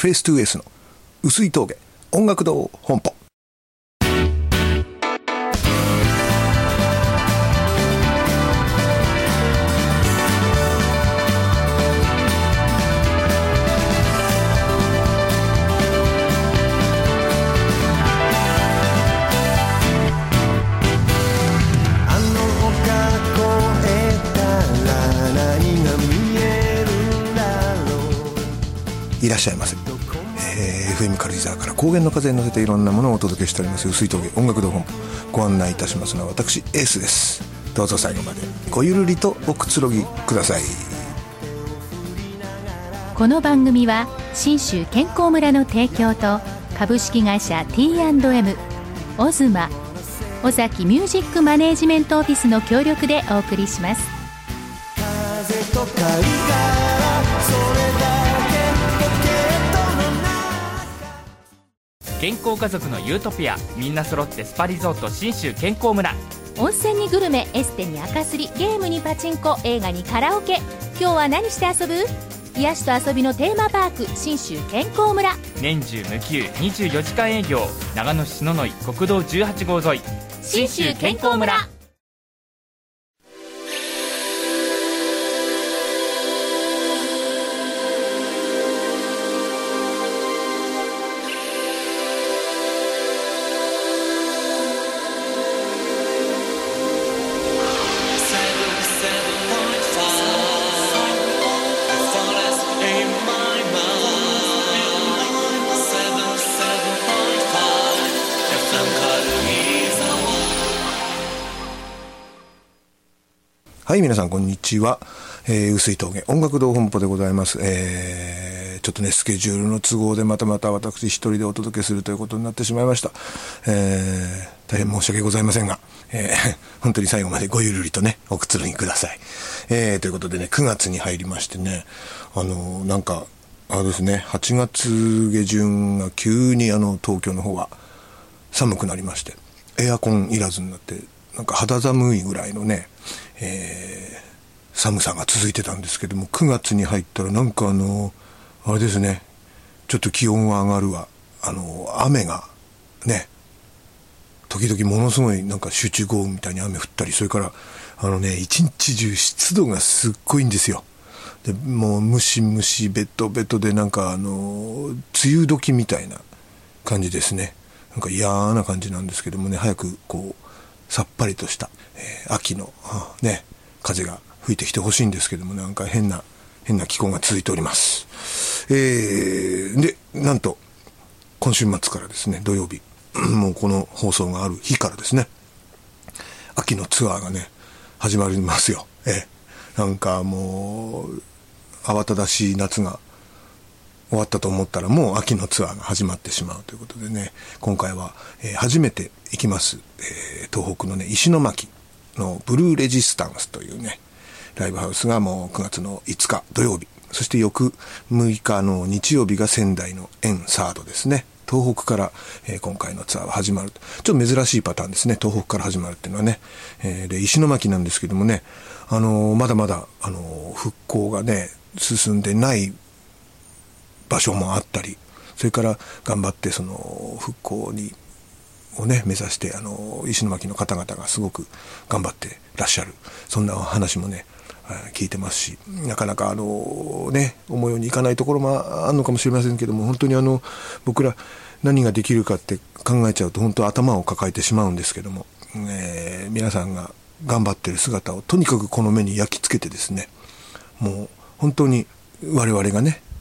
フェイス 2S の碓井峠音楽堂本舗。いらっしゃいませ。FM 軽井沢から高原の風に乗せていろんなものをお届けしております碓井峠音楽堂本舗、ご案内いたしますのは私エースです。どうぞ最後までごゆるりとおくつろぎください。 この番組は信州健康村の提供と株式会社 T&M、 オズマ、尾崎ミュージックマネージメントオフィスの協力でお送りします。 風と貝殻、それだ健康家族のユートピア、みんな揃ってスパリゾート信州健康村。 温泉にグルメ、エステに赤すり、ゲームにパチンコ、映画にカラオケ。今日は何して遊ぶ？癒しと遊びのテーマパーク信州健康村。 年中無休24時間営業、長野市篠ノ井国道18号沿い信州健康村。 はい、皆さんこんにちは。碓井峠音楽堂本舗でございます。ちょっとねスケジュールの都合でまた私一人でお届けするということになってしまいました。大変申し訳ございませんが、本当に最後までごゆるりとねおくつろぎください。ということでね、9月に入りましてね、なんかですね、8月下旬が急に東京の方は寒くなりまして、エアコンいらずになって、なんか肌寒いぐらいのね、寒さが続いてたんですけども、9月に入ったらなんかあれですね、ちょっと気温は上がるわ、雨がね、時々ものすごいなんか集中豪雨みたいに雨降ったり、それから一日中湿度がすっごいんですよ。でもうムシムシベトベトで、なんか梅雨時みたいな感じですね。なんか嫌な感じなんですけどもね、早くこうさっぱりとした、秋のね風が吹いてきてほしいんですけども、なんか変な気候が続いております。でなんと今週末からですね、土曜日もうこの放送がある日からですね、秋のツアーがね始まりますよ。なんかもう慌ただしい夏が終わったと思ったら、もう秋のツアーが始まってしまうということでね、今回は、初めて行きます、東北のね石巻のブルーレジスタンスというねライブハウスがもう9月の5日土曜日、そして翌6日の日曜日が仙台のエンサードですね。東北から、今回のツアーは始まる。ちょっと珍しいパターンですね、東北から始まるっていうのはね。で石巻なんですけどもね、まだまだ復興がね進んでない場所もあったり、それから頑張ってその復興をね目指して、石巻の方々がすごく頑張ってらっしゃる、そんな話もね聞いてますし、なかなかね思うようにいかないところもあるのかもしれませんけども、本当に僕ら何ができるかって考えちゃうと本当頭を抱えてしまうんですけども、皆さんが頑張ってる姿をとにかくこの目に焼き付けてですね、もう本当に我々がね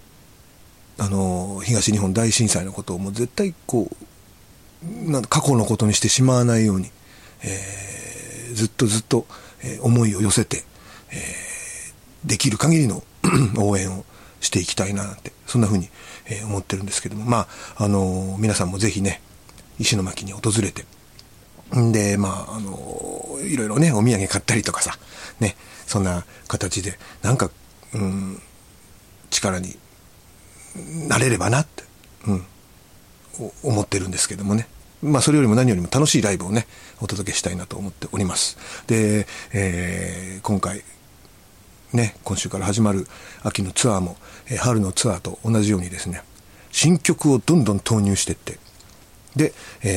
東日本大震災のことをもう絶対こう過去のことにしてしまわないように、ずっと、思いを寄せて、できる限りの応援をしていきたいなって、そんな風に、思ってるんですけども、皆さんもぜひね石巻に訪れて、でいろいろねお土産買ったりとかさね、そんな形でなんか、力になれればなって、思ってるんですけどもね。それよりも何よりも楽しいライブをねお届けしたいなと思っております。で、今回ね今週から始まる秋のツアーも、春のツアーと同じようにですね、 新曲をどんどん投入していって、で、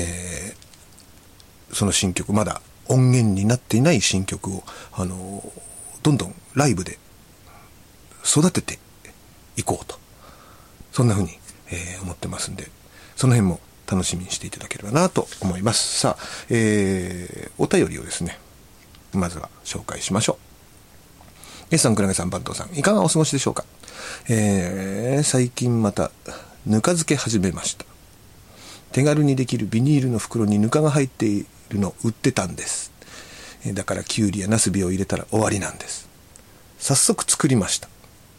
その新曲、まだ音源になっていない新曲を、どんどんライブで育てていこうと、そんな風に、思ってますんで、その辺も楽しみにしていただければなと思います。さあ、お便りをですね、まずは紹介しましょう。S さん、くらげさん、番頭さん、いかがお過ごしでしょうか。最近またぬか漬け始めました。手軽にできるビニールの袋にぬかが入っているの売ってたんです。だからきゅうりやなすびを入れたら終わりなんです。早速作りました。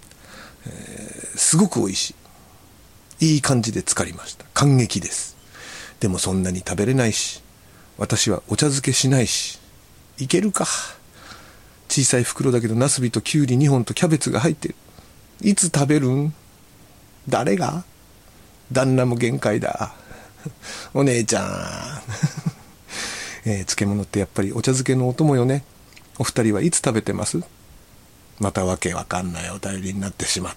すごく美味しい。いい感じで浸かりました。感激です。でもそんなに食べれないし、私はお茶漬けしないし、いけるか。小さい袋だけどなすびときゅうり2本とキャベツが入ってる。いつ食べるん？誰が？旦那も限界だ。お姉ちゃん。漬物ってやっぱりお茶漬けのお供よね。お二人はいつ食べてます？またわけわかんないお便りになってしまった。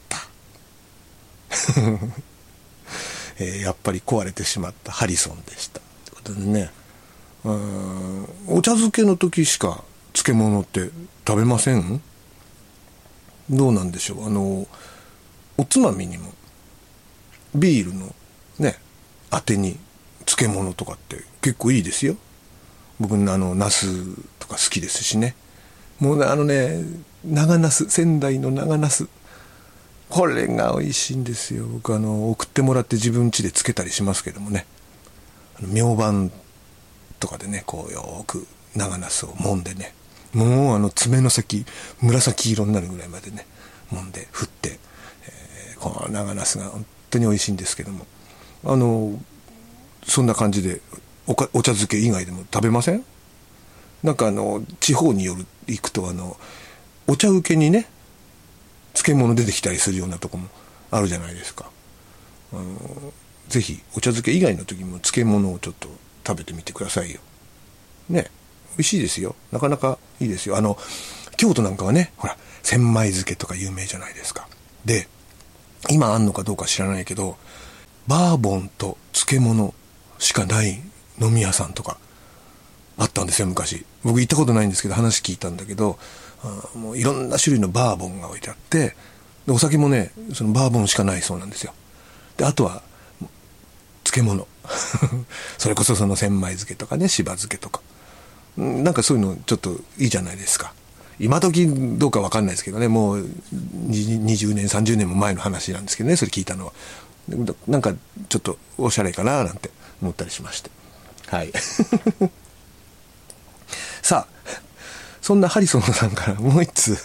やっぱり壊れてしまったハリソンでした。ということでね、お茶漬けの時しか漬物って食べません？どうなんでしょう。おつまみにもビールのね、あてに漬物とかって結構いいですよ。僕ナスとか好きですしね。もう長ナス、仙台の長ナス、これが美味しいんですよ。僕送ってもらって自分家でつけたりしますけどもね、明晩とかでね、こうよーく長ナスを揉んでね、もう爪の先紫色になるぐらいまでね揉んで振って、この長ナスが本当に美味しいんですけども、そんな感じでお茶漬け以外でも食べません？なんか地方に行くとお茶受けにね漬物出てきたりするようなとこもあるじゃないですか。ぜひお茶漬け以外の時も漬物をちょっと食べてみてくださいよね。美味しいですよ。なかなかいいですよ。京都なんかはね、ほら千枚漬けとか有名じゃないですか。で、今あんのかどうか知らないけど、バーボンと漬物しかない飲み屋さんとかあったんですよ、昔。僕行ったことないんですけど話聞いたんだけど、もういろんな種類のバーボンが置いてあって、でお酒もねそのバーボンしかないそうなんですよ。であとは漬物それこそその千枚漬けとかね、しば漬けとか、なんかそういうのちょっといいじゃないですか。今時どうか分かんないですけどね、もう20年30年も前の話なんですけどね、それ聞いたのは。なんかちょっとおしゃれかななんて思ったりしまして、はいさあ、そんなハリソンさんからもう一通い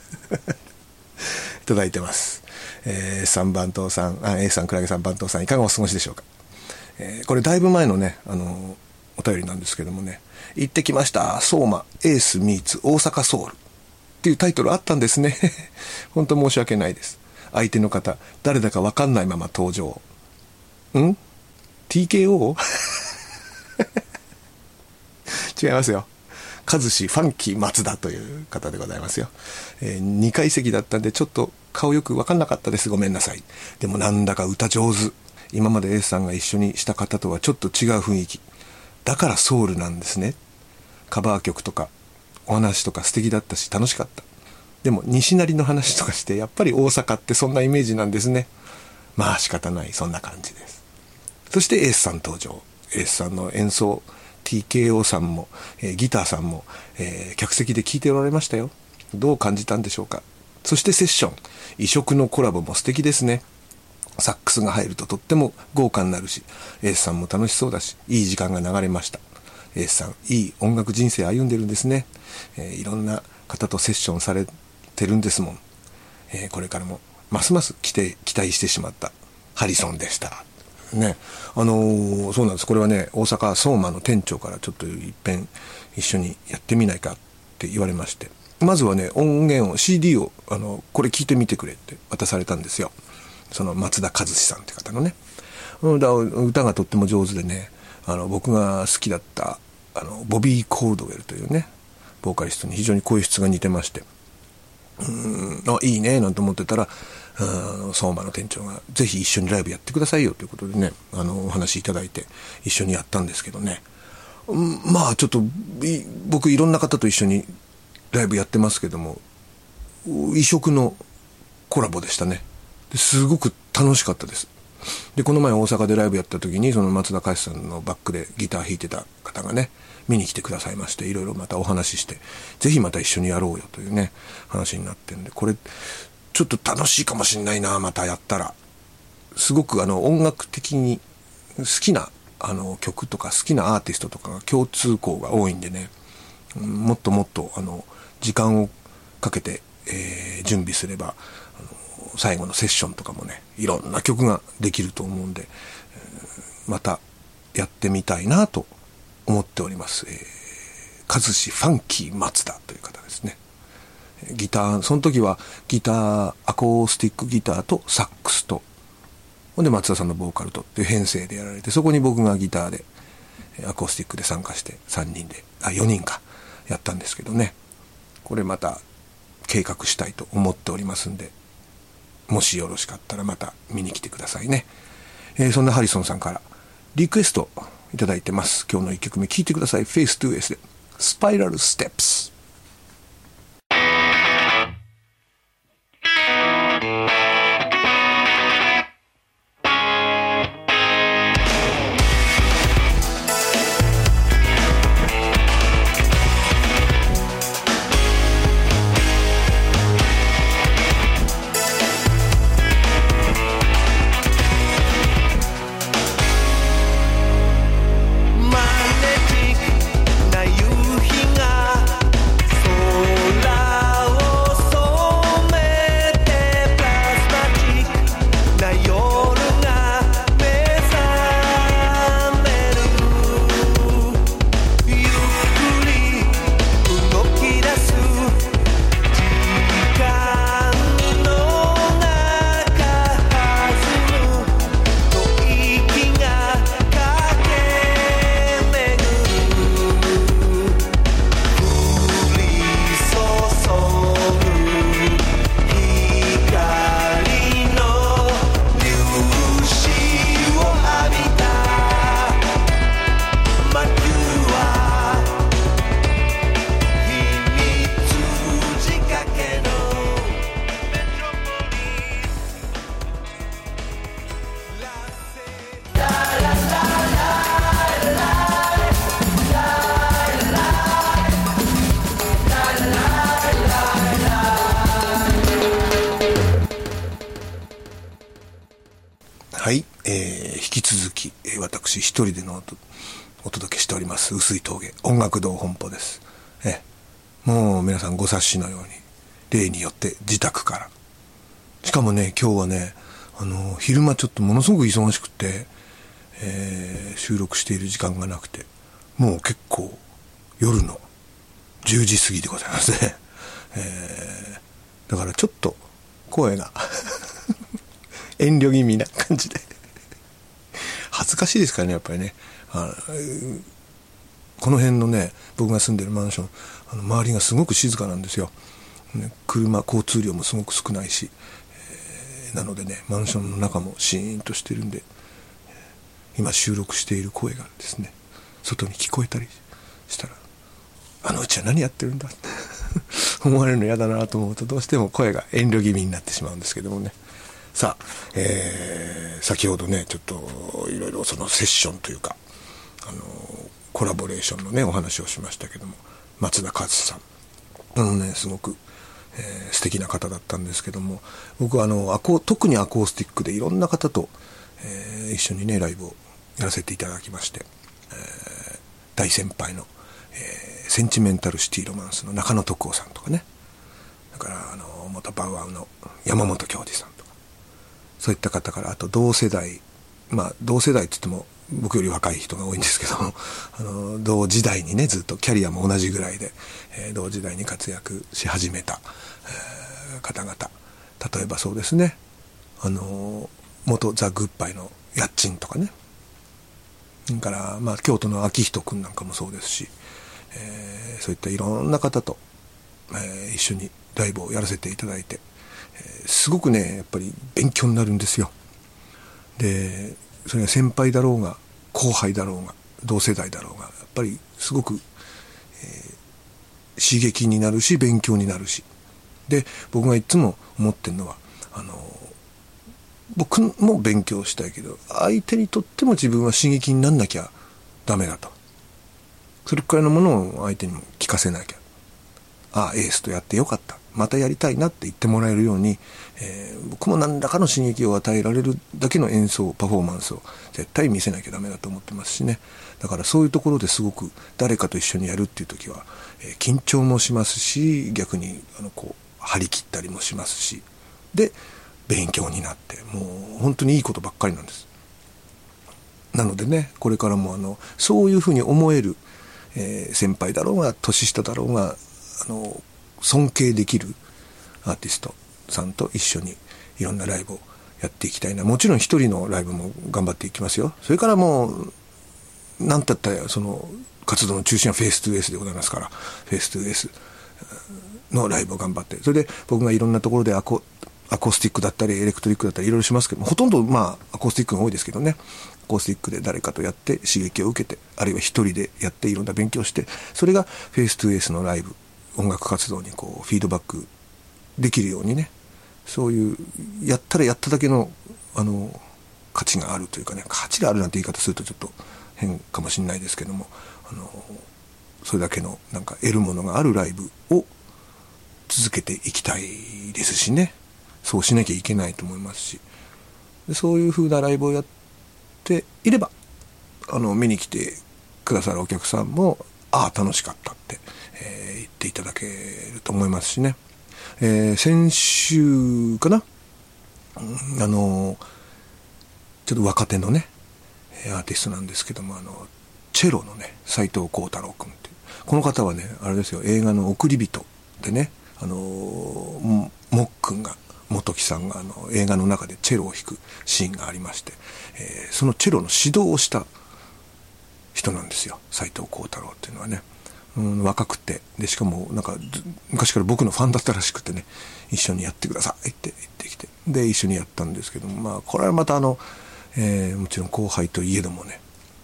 ただいてます。3番頭さん、A さん、クラゲさん、番頭さん、いかがお過ごしでしょうか。これだいぶ前のねお便りなんですけどもね、行ってきました相馬エースミーツ大阪ソウルっていうタイトルあったんですね本当申し訳ないです。相手の方誰だか分かんないまま登場。TKO 違いますよ。和志ファンキー松田という方でございますよ。2階席だったんでちょっと顔よく分かんなかったです。ごめんなさい。でもなんだか歌上手。今まで A さんが一緒にした方とはちょっと違う雰囲気だからソウルなんですね。カバー曲とかお話とか素敵だったし楽しかった。でも西成の話とかしてやっぱり大阪ってそんなイメージなんですね。まあ仕方ない、そんな感じです。そしてエースさん登場。エースさんの演奏 TKO さんも、ギターさんも、客席で聴いておられましたよ。どう感じたんでしょうか。そしてセッション異色のコラボも素敵ですね。サックスが入るととっても豪華になるし、エースさんも楽しそうだし、いい時間が流れました。エースさんいい音楽人生歩んでるんですね。いろんな方とセッションされてるんですもん。これからもますます期待してしまったハリソンでしたね。そうなんです。これはね、大阪相馬の店長からちょっといっぺん一緒にやってみないかって言われまして、まずはね音源を CD をこれ聞いてみてくれって渡されたんですよ。その松田和志さんって方のね、歌がとっても上手でね、僕が好きだったボビー・コールドウェルというねボーカリストに非常に声質が似てまして、いいねなんて思ってたら相馬の店長がぜひ一緒にライブやってくださいよということでね、お話いただいて一緒にやったんですけどね、まあちょっと僕いろんな方と一緒にライブやってますけども、異色のコラボでしたね。すごく楽しかったです。でこの前大阪でライブやった時に、その松田海さんのバックでギター弾いてた方がね見に来てくださいまして、いろいろまたお話しして、ぜひまた一緒にやろうよというね話になってんで、これちょっと楽しいかもしれないな、またやったら。すごく音楽的に好きな曲とか好きなアーティストとかが共通項が多いんでね、もっともっと時間をかけて、準備すれば最後のセッションとかもね、いろんな曲ができると思うんで、またやってみたいなと思っております。和志ファンキー松田という方ですね。ギター、その時はギター、アコースティックギターとサックスと、ほんで松田さんのボーカルとっていう編成でやられて、そこに僕がギターでアコースティックで参加して4人かやったんですけどね、これまた計画したいと思っておりますんで、もしよろしかったらまた見に来てくださいね。そんなハリソンさんからリクエストいただいてます。今日の1曲目聴いてください。フェイス 2S でスパイラルステップス。はい、引き続き、私一人でのお届けしております薄い峠音楽堂本舗です。もう皆さんご察しのように例によって自宅から、しかもね今日はね昼間ちょっとものすごく忙しくて、収録している時間がなくて、もう結構夜の10時過ぎでございますね。だからちょっと声が遠慮気味な感じで恥ずかしいですからね、やっぱりね。この辺のね、僕が住んでるマンション、周りがすごく静かなんですよ。交通量もすごく少ないし、なのでね、マンションの中もシーンとしてるんで、今収録している声がですね、外に聞こえたりしたら、うちは何やってるんだって思われるの嫌だなと思うと、どうしても声が遠慮気味になってしまうんですけどもね。さあ、先ほどねちょっといろいろそのセッションというかコラボレーションのねお話をしましたけども、松田和さんすごく、素敵な方だったんですけども、僕は特にアコースティックでいろんな方と、一緒にねライブをやらせていただきまして、大先輩の、センチメンタルシティロマンスの中野徳夫さんとかね、だから元バウアウの山本恭二さんとか、そういった方から、あと同世代って言っても僕より若い人が多いんですけど同時代にねずっとキャリアも同じぐらいで、同時代に活躍し始めた、方々、例えばそうですね元ザ・グッバイのやっちんとかね、だから、京都の昭仁君なんかもそうですし、そういったいろんな方と、一緒にライブをやらせていただいて、 すごくねやっぱり勉強になるんですよ。でそれが先輩だろうが後輩だろうが同世代だろうがやっぱりすごく、刺激になるし勉強になるし、で僕がいつも思ってるのは僕も勉強したいけど相手にとっても自分は刺激になんなきゃダメだと、それくらいのものを相手にも聞かせなきゃ、ああエースとやってよかった、またやりたいなって言ってもらえるように、僕も何らかの刺激を与えられるだけの演奏パフォーマンスを絶対見せなきゃダメだと思ってますしね。だからそういうところですごく誰かと一緒にやるっていう時は、緊張もしますし逆にこう張り切ったりもしますし、で勉強になってもう本当にいいことばっかりなんです。なのでねこれからもそういうふうに思える、先輩だろうが年下だろうが尊敬できるアーティストさんと一緒にいろんなライブをやっていきたいな。もちろん一人のライブも頑張っていきますよ。それからもう何たったらその活動の中心はフェイストゥーエースでございますから、フェイストゥーエースのライブを頑張って、それで僕がいろんなところでアコースティックだったりエレクトリックだったりいろいろしますけども、ほとんどアコースティックが多いですけどね、アコースティックで誰かとやって刺激を受けて、あるいは一人でやっていろんな勉強して、それがフェイストゥーエースのライブ音楽活動にこうフィードバックできるようにね、そういうやったらやっただけの価値があるというかね、価値があるなんて言い方するとちょっと変かもしれないですけども、それだけのなんか得るものがあるライブを続けていきたいですしね、そうしなきゃいけないと思いますし、でそういう風なライブをやっていれば見に来てくださるお客さんも楽しかったって、言っていただけると思いますしね。先週かな、ちょっと若手のねアーティストなんですけども、チェロのね斉藤幸太郎君っていう、この方はねあれですよ、映画の送り人でね、もっくんが本木さんが映画の中でチェロを弾くシーンがありまして、そのチェロの指導をした人なんですよ、斉藤幸太郎っていうのはね。若くて、でしかもなんか昔から僕のファンだったらしくてね、一緒にやってくださいって言ってきて、で一緒にやったんですけども、これはまたもちろん後輩といえどもね、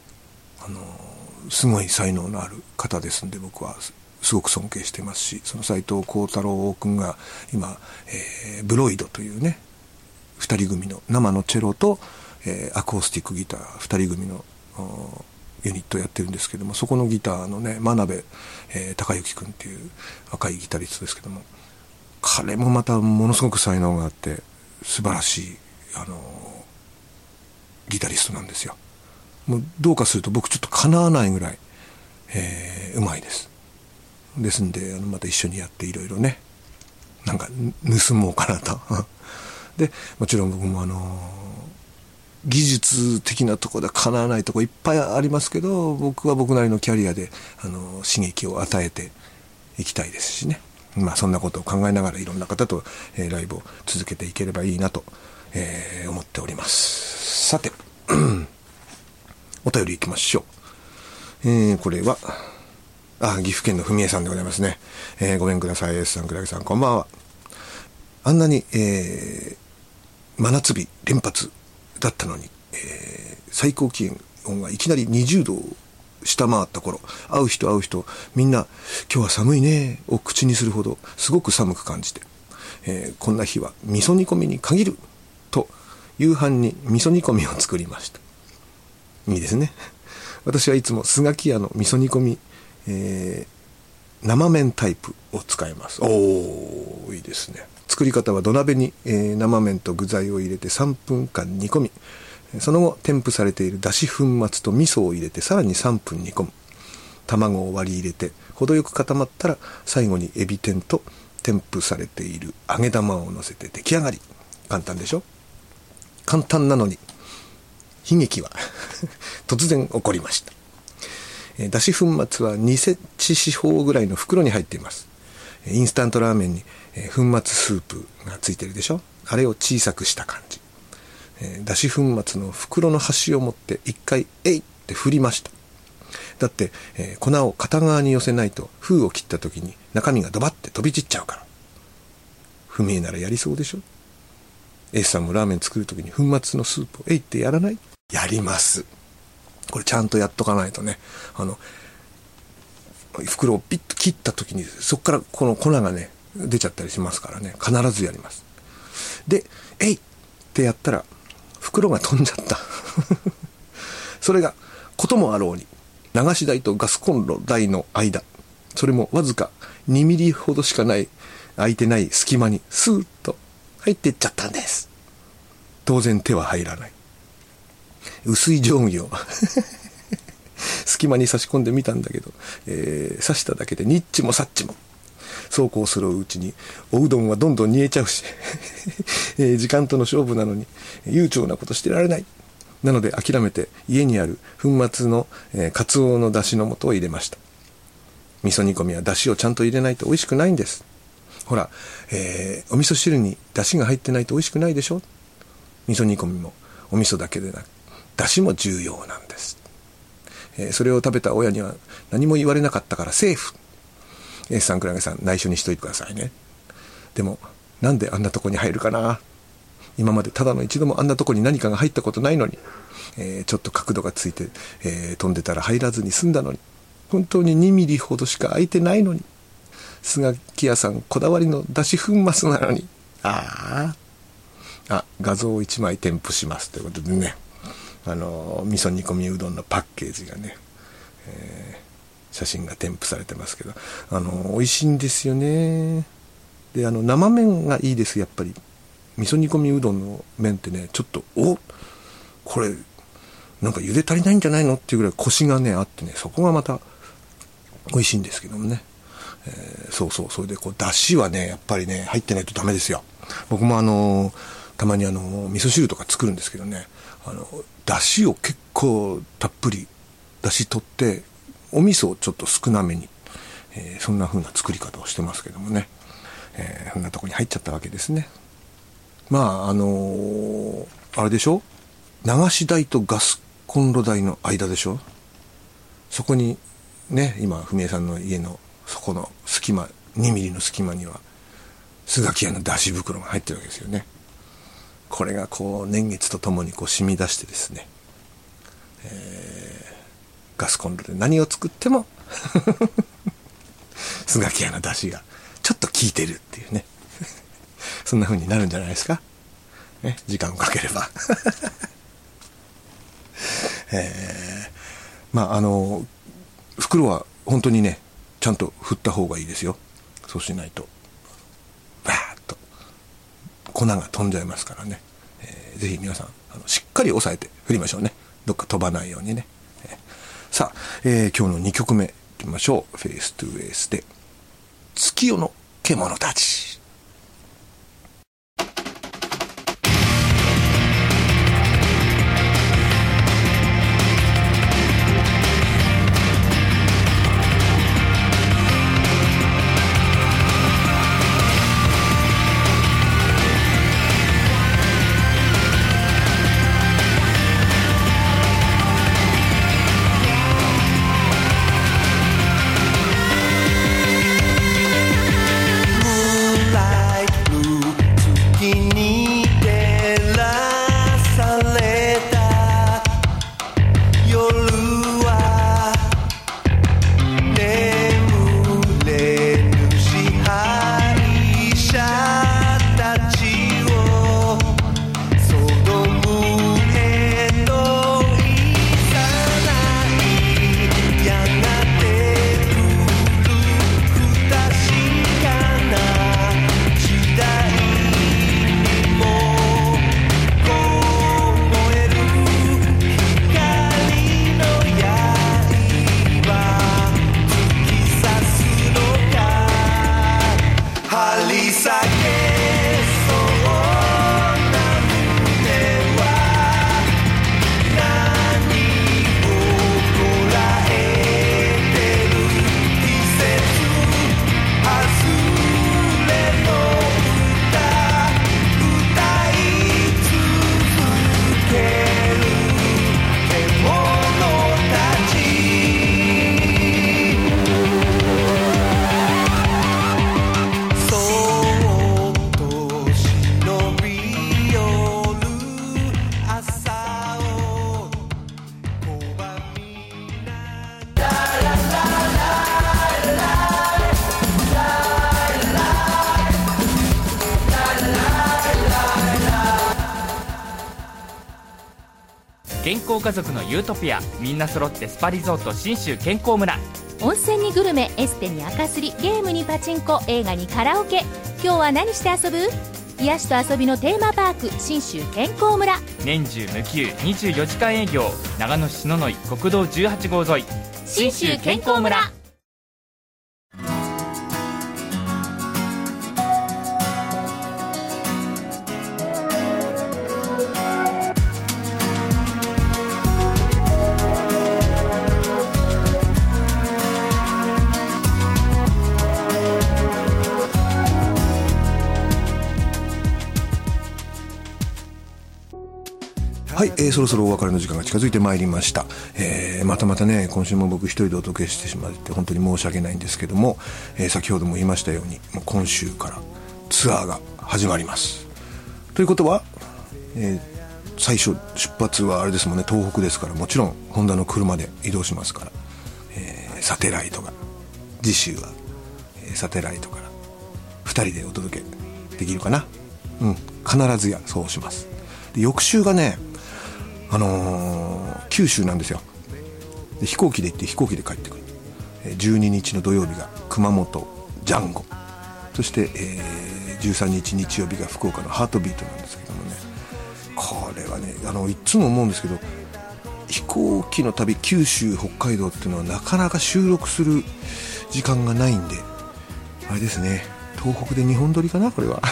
すごい才能のある方ですんで、僕はすごく尊敬してますし、その斉藤幸太郎君が今、ブロイドというね2人組の生のチェロと、アコースティックギター2人組のユニットやってるんですけども、そこのギターのね真鍋、孝之君っていう若いギタリストですけども、彼もまたものすごく才能があって素晴らしいギタリストなんですよ。もうどうかすると僕ちょっとかなわないぐらい、うまいです。ですんでまた一緒にやっていろいろねなんか盗もうかなとでもちろん僕も技術的なところではかなわないところいっぱいありますけど、僕は僕なりのキャリアで刺激を与えていきたいですしね、そんなことを考えながらいろんな方と、ライブを続けていければいいなと、思っております。さてお便りいきましょう。これは岐阜県の文江さんでございますね。ごめんください S さん、倉木さんこんばんは。あんなに、真夏日連発だったのに、最高気温がいきなり20度を下回った頃、会う人みんな今日は寒いねを口にするほどすごく寒く感じて、こんな日は味噌煮込みに限ると夕飯に味噌煮込みを作りました。いいですね。私はいつもスガキ屋の味噌煮込み、生麺タイプを使います。いいですね。作り方は土鍋に、生麺と具材を入れて3分間煮込み、その後添付されているだし粉末と味噌を入れてさらに3分煮込む。卵を割り入れて程よく固まったら最後にエビ天と添付されている揚げ玉を乗せて出来上がり。簡単でしょ。簡単なのに悲劇は突然起こりました。だし粉末は2センチ四方ぐらいの袋に入っています。インスタントラーメンに粉末スープがついてるでしょ。あれを小さくした感じ。だし粉末の袋の端を持って一回えいって振りました。だって、粉を片側に寄せないと封を切った時に中身がドバって飛び散っちゃうから。 不明ならやりそうでしょ。S さんもラーメン作るときに粉末のスープをってやらない？やります。これちゃんとやっとかないとね、袋をピッと切ったときにそこからこの粉がね出ちゃったりしますからね、必ずやります。でってやったら袋が飛んじゃったそれがこともあろうに流し台とガスコンロ台の間、それもわずか2ミリほどしかない空いてない隙間にスーッと入っていっちゃったんです。当然手は入らない。薄い定規を隙間に差し込んでみたんだけど、刺しただけでニッチもサッチも。そうこうするうちにおうどんはどんどん煮えちゃうし時間との勝負なのに悠長なことしてられない。なので諦めて家にある粉末の、カツオの出汁の素を入れました。味噌煮込みは出汁をちゃんと入れないと美味しくないんです。ほら、お味噌汁に出汁が入ってないと美味しくないでしょ。味噌煮込みもお味噌だけでなく出汁も重要なんです。それを食べた親には何も言われなかったからセーフ。S さん、クラゲさん、内緒にしといてくださいね。でもなんであんなとこに入るかな。今までただの一度もあんなとこに何かが入ったことないのに、ちょっと角度がついて、飛んでたら入らずに済んだのに、本当に2ミリほどしか空いてないのに、スガキ屋さんこだわりのだし粉末なのに、画像を1枚添付しますということでね、味噌煮込みうどんのパッケージがね、写真が添付されてますけど、美味しいんですよね。で、生麺がいいです。やっぱり味噌煮込みうどんの麺ってね、ちょっとこれなんか茹で足りないんじゃないのっていうぐらいコシがねあってね、そこがまた美味しいんですけどもね。それでだしはねやっぱりね入ってないとダメですよ。僕もたまに味噌汁とか作るんですけどね、だしを結構たっぷりだし取ってお味噌をちょっと少なめに、そんな風な作り方をしてますけどもね、そんなとこに入っちゃったわけですね。まああれでしょ、流し台とガスコンロ台の間でしょ。そこにね、今文江さんの家のそこの隙間、2ミリの隙間にはスガキ屋の出汁袋が入ってるわけですよね。これが年月とともに染み出してですね、ガスコンロで何を作ってもスガキ屋の出汁がちょっと効いてるっていうねそんな風になるんじゃないですかね、時間をかければ袋は本当にねちゃんと振った方がいいですよ。そうしないとバーッと粉が飛んじゃいますからね、ぜひ皆さんしっかり押さえて振りましょうね。どっか飛ばないようにね。さあ、今日の2曲目いきましょう。フェイストゥフェイスで月夜の獣たち。 健康家族のユートピア、みんな揃ってスパリゾート信州健康村。 温泉にグルメ、エステに赤すり、ゲームにパチンコ、映画にカラオケ。今日は何して遊ぶ？癒しと遊びのテーマパーク、信州健康村。 年中無休24時間営業、長野市篠ノ井国道18号沿い、 信州健康村。 はい、そろそろお別れの時間が近づいてまいりました。またね、今週も僕一人でお届けしてしまって本当に申し訳ないんですけども、先ほども言いましたように、もう今週からツアーが始まります。ということは、最初出発はあれですもんね、東北ですから、もちろんホンダの車で移動しますから、サテライトが、次週は、サテライトから2人でお届けできるかな。必ずやそうします。で、翌週がね、九州なんですよ。で、飛行機で行って飛行機で帰ってくる。12日の土曜日が熊本ジャンゴ、そして、13日日曜日が福岡のハートビートなんですけどもね、これはね、いつも思うんですけど、飛行機の旅、九州北海道っていうのはなかなか収録する時間がないんで、あれですね、東北で2本撮りかな、これは。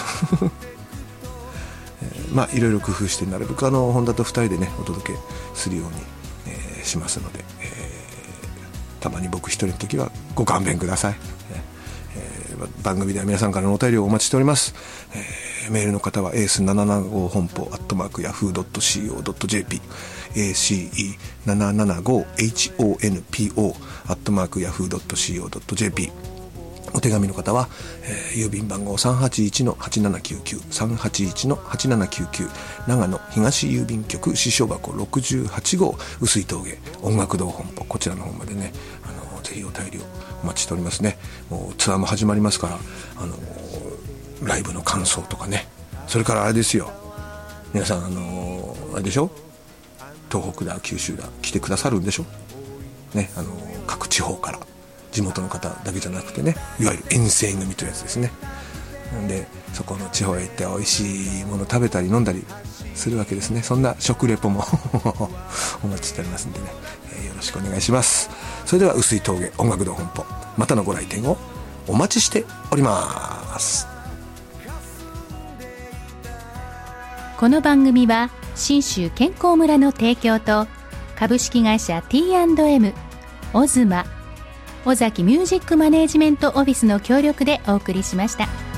いろいろ工夫して、なるべくホンダと2人でねお届けするように、しますので、たまに僕一人の時はご勘弁ください。番組では皆さんからのお便りをお待ちしております。メールの方は ACE775 本舗@yahoo.co.jp ACE775HONPO @yahoo.co.jp。お手紙の方は、郵便番号 381-8799 381-8799 長野東郵便局支所箱68号碓峠音楽堂本舗、こちらの方までね、ぜひお便りをお待ちしておりますね。もうツアーも始まりますから、ライブの感想とかね、それからあれですよ、皆さんあれでしょ、東北だ九州だ来てくださるんでしょね、各地方から地元の方だけじゃなくてね、いわゆる遠征組というやつですね。なんでそこの地方へ行って美味しいもの食べたり飲んだりするわけですね。そんな食レポもお待ちしておりますんでね、よろしくお願いします。それでは碓峠音楽堂本舗、またのご来店をお待ちしております。 この番組は信州健康村の提供と株式会社 T&M オズマ尾崎ミュージックマネージメントオフィスの協力でお送りしました。